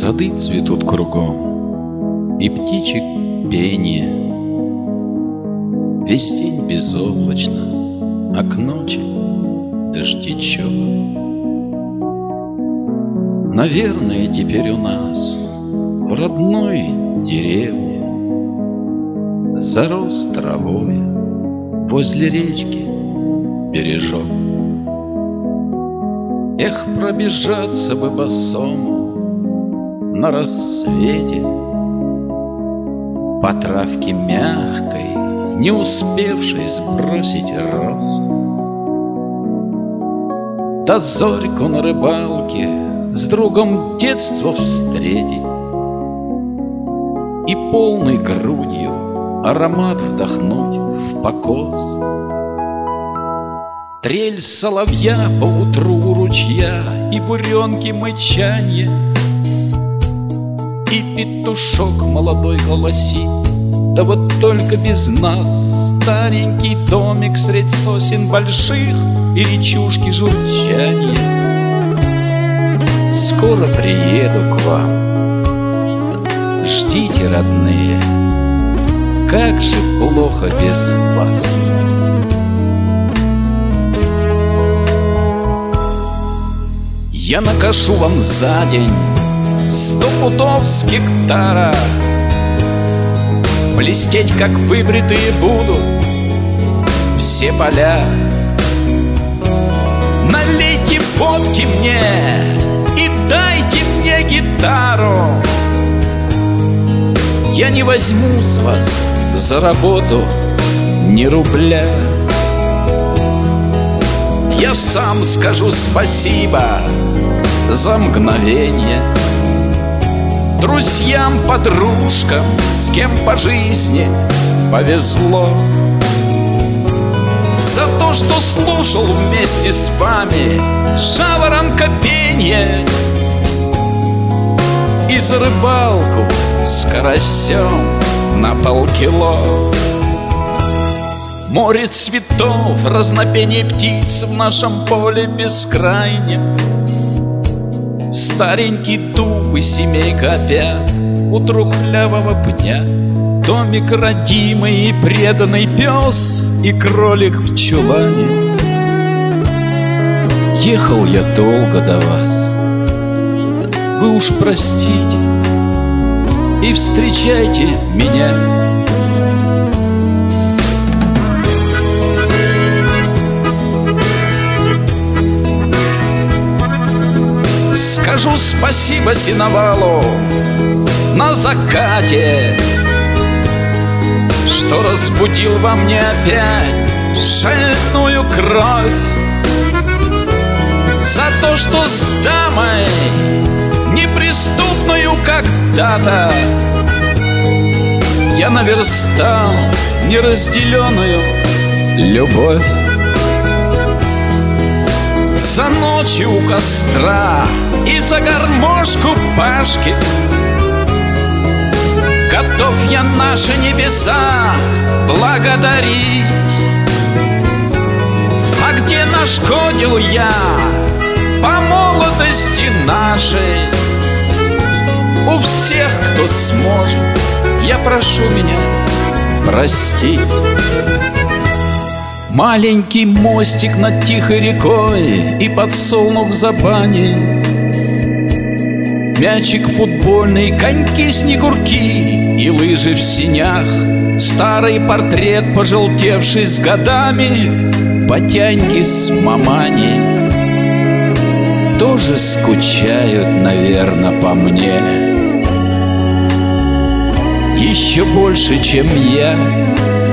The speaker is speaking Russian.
Сады цветут кругом, и птичек пение. Весь день безоблачно, а к ночи дождичок. Наверное, теперь у нас в родной деревне зарос травой возле речки бережок. Эх, пробежаться бы босому на рассвете по травке мягкой, не успевшей сбросить росу. Да зорьку на рыбалке с другом детства встретить и полной грудью аромат вдохнуть в покос. Трель соловья поутру у ручья и буренки мычанье, и петушок молодой голосит, да вот только без нас. Старенький домик средь сосен больших и речушки журчанье. Скоро приеду к вам, ждите, родные, как же плохо без вас. Я накошу вам за день 100 пудов с гектара. Блестеть, как выбритые, будут все поля. Налейте водки мне и дайте мне гитару. Я не возьму с вас за работу ни рубля. Я сам скажу спасибо за мгновенье друзьям, подружкам, с кем по жизни повезло, за то, что слушал вместе с вами жаворонка пенье, и за рыбалку с карасем на полкило. Море цветов, разнопение птиц в нашем поле бескрайнем. Старенький дуб и семейка опять у трухлявого пня. Домик родимый и преданный пес и кролик в чулане. Ехал я долго до вас, вы уж простите и встречайте меня. Скажу спасибо сеновалу на закате, что разбудил во мне опять шальную кровь, за то, что с дамой неприступною когда-то я наверстал неразделенную любовь. За ночью у костра и за гармошку Пашки готов я наши небеса благодарить. А где нашкодил я по молодости нашей, у всех, кто сможет, я прошу меня простить. Маленький мостик над тихой рекой и подсолнух за баней, мячик футбольный, коньки-снегурки и лыжи в синях, старый портрет, пожелтевший с годами, потяньки с маманей. Тоже скучают, наверно, по мне еще больше, чем я.